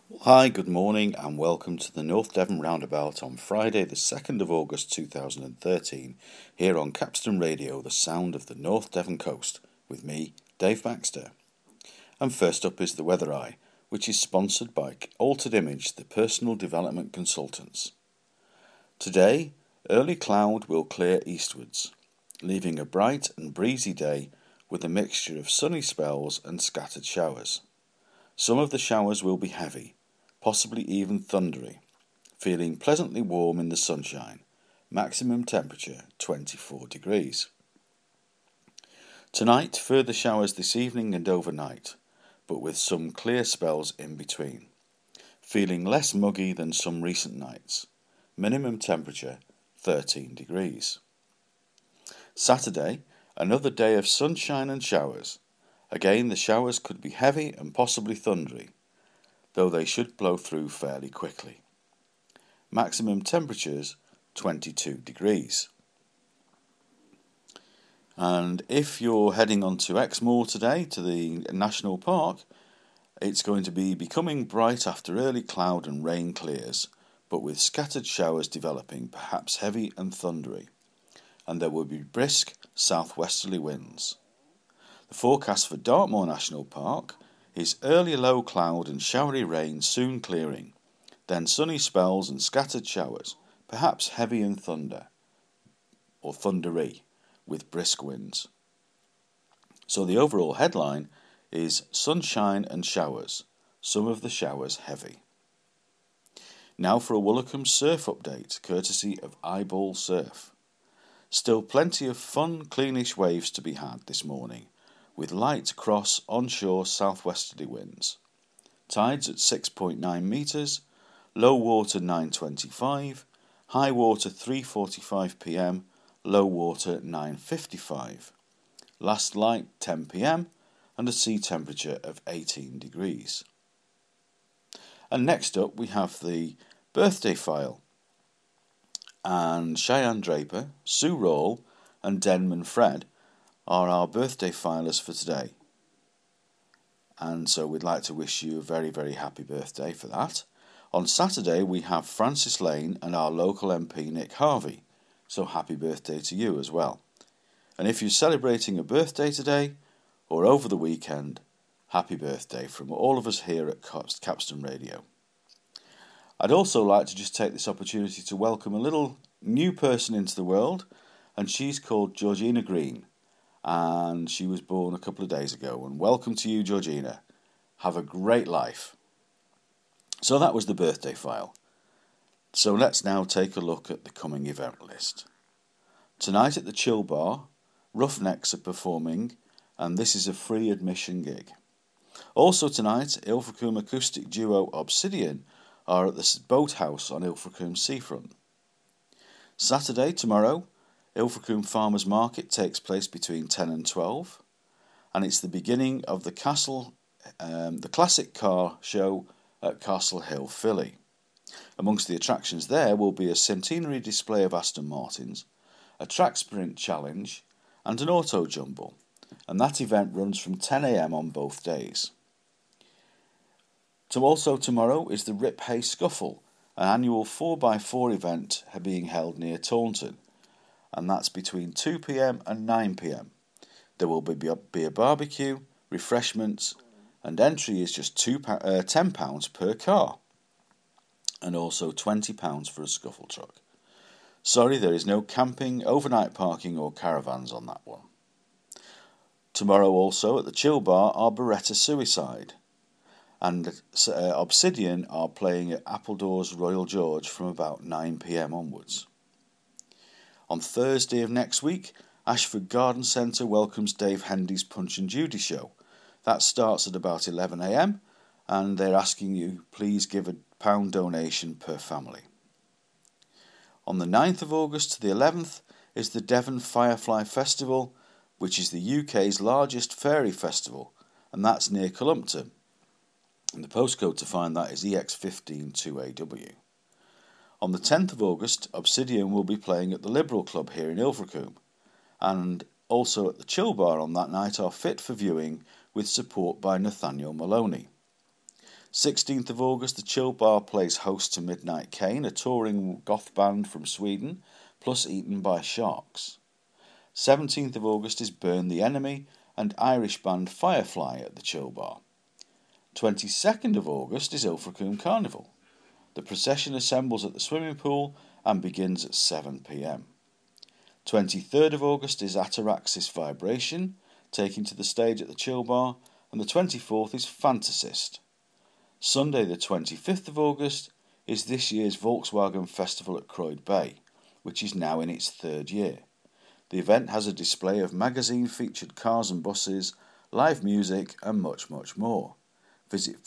Hi, good morning, and welcome to the North Devon Roundabout on Friday, the 2nd of August 2013, here on Capstan Radio, the sound of the North Devon coast, with me, Dave Baxter. And first up is the Weather Eye, which is sponsored by Altered Image, the personal development consultants. Today, early cloud will clear eastwards, leaving a bright and breezy day with a mixture of sunny spells and scattered showers. Some of the showers will be heavy, possibly even thundery, feeling pleasantly warm in the sunshine, maximum temperature 24 degrees. Tonight, further showers this evening and overnight, but with some clear spells in between, feeling less muggy than some recent nights, minimum temperature 13 degrees. Saturday, another day of sunshine and showers. Again, the showers could be heavy and possibly thundery, though they should blow through fairly quickly. Maximum temperatures 22 degrees. And if you're heading on to Exmoor today, to the National Park, it's going to be becoming bright after early cloud and rain clears, but with scattered showers developing, perhaps heavy and thundery, and there will be brisk southwesterly winds. The forecast for Dartmoor National Park is early low cloud and showery rain soon clearing, then sunny spells and scattered showers, perhaps heavy and thunder, or thundery, with brisk winds. So the overall headline is sunshine and showers, some of the showers heavy. Now for a Woolacombe surf update, courtesy of Eyeball Surf. Still plenty of fun, cleanish waves to be had this morning, with light cross onshore southwesterly winds. Tides at 6.9 metres, low water 9:25, high water 3:45 p.m, low water 9:55. Last light 10 p.m, and a sea temperature of 18 degrees. And next up we have the birthday file. And Cheyenne Draper, Sue Rawle, and Denman Fred are our birthday filers for today. And so we'd like to wish you a very, very happy birthday for that. On Saturday we have Francis Lane and our local MP Nick Harvey, so happy birthday to you as well. And if you're celebrating a birthday today or over the weekend, happy birthday from all of us here at Capstan Radio. I'd also like to just take this opportunity to welcome a little new person into the world, and she's called Georgina Green, and she was born a couple of days ago. And welcome to you, Georgina. Have a great life. So that was the birthday file. So let's now take a look at the coming event list. Tonight at the Chill Bar, Roughnecks are performing, and this is a free admission gig. Also tonight, Ilfracombe acoustic duo Obsidian are at the Boathouse on Ilfracombe seafront. Saturday, tomorrow, Ilfracombe Farmers Market takes place between 10 and 12, and it's the beginning of the classic car show at Castle Hill, Philly. Amongst the attractions there will be a centenary display of Aston Martins, a track sprint challenge, and an auto jumble, and that event runs from 10 a.m. on both days. Also tomorrow is the Rip Hay Scuffle, an annual 4x4 event being held near Taunton, and that's between 2 p.m. and 9 p.m. There will be a barbecue, refreshments, and entry is just £10 per car, and also £20 for a scuffle truck. Sorry, there is no camping, overnight parking or caravans on that one. Tomorrow also at the Chill Bar are Beretta Suicide, and Obsidian are playing at Appledores Royal George from about 9 p.m. onwards. On Thursday of next week, Ashford Garden Centre welcomes Dave Hendy's Punch and Judy show. That starts at about 11 a.m, and they're asking you please give £1 donation per family. On the 9th of August to the 11th is the Devon Firefly Festival, which is the UK's largest fairy festival, and that's near Cullompton. And the postcode to find that is EX152AW. On the 10th of August, Obsidian will be playing at the Liberal Club here in Ilfracombe, and also at the Chill Bar on that night are fit for viewing with support by Nathaniel Maloney. 16th of August, the Chill Bar plays host to Midnight Cane, a touring goth band from Sweden, plus Eaten by Sharks. 17th of August is Burn the Enemy and Irish band Firefly at the Chill Bar. 22nd of August is Ilfracombe Carnival. The procession assembles at the swimming pool and begins at 7 p.m. 23rd of August is Ataraxis Vibration, taking to the stage at the Chill Bar, and the 24th is Fantasist. Sunday the 25th of August is this year's Volkswagen Festival at Croyd Bay, which is now in its third year. The event has a display of magazine-featured cars and buses, live music and much, much more. Visit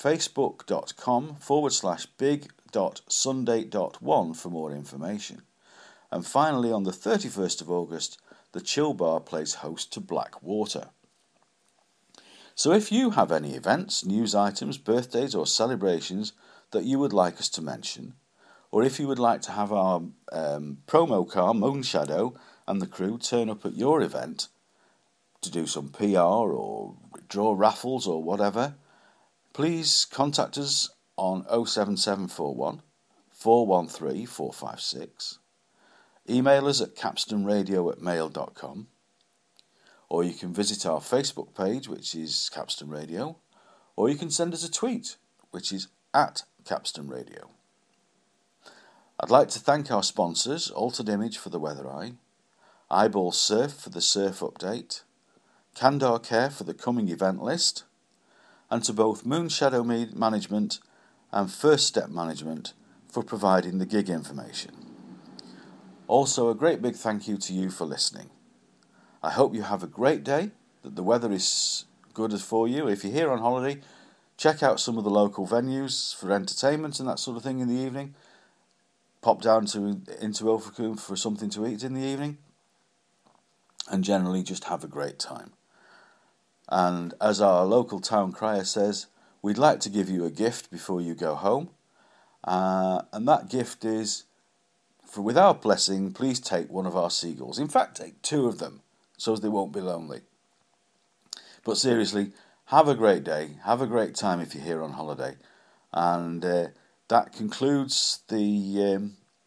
facebook.com/big.sunday.1 for more information. And finally, on the 31st of August, the Chill Bar plays host to Blackwater. So if you have any events, news items, birthdays or celebrations that you would like us to mention, or if you would like to have our promo car, Moonshadow, and the crew turn up at your event to do some PR or draw raffles or whatever, please contact us on 07741 413 456. Email us at capstonradio@mail.com, or you can visit our Facebook page, which is Capston Radio, or you can send us a tweet, which is @CapstonRadio. I'd like to thank our sponsors, Altered Image for the Weather Eye, Eyeball Surf for the surf update, Candor Care for the coming event list, and to both Moonshadow Management and First Step Management for providing the gig information. Also, a great big thank you to you for listening. I hope you have a great day, that the weather is good for you. If you're here on holiday, check out some of the local venues for entertainment and that sort of thing in the evening. Pop down into Ilfracombe for something to eat in the evening, and generally just have a great time. And as our local town crier says, we'd like to give you a gift before you go home, and that gift is, with our blessing, please take one of our seagulls. In fact, take two of them, so as they won't be lonely. But seriously, have a great day, have a great time if you're here on holiday. And that concludes the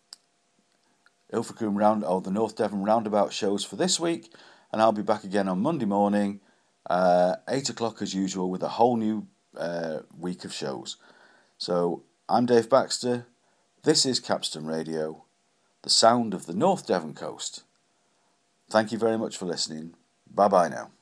the North Devon Roundabout shows for this week. And I'll be back again on Monday morning, 8 o'clock as usual, with a whole new week of shows. So, I'm Dave Baxter. This is Capston Radio, the sound of the North Devon coast. Thank you very much for listening. Bye-bye now.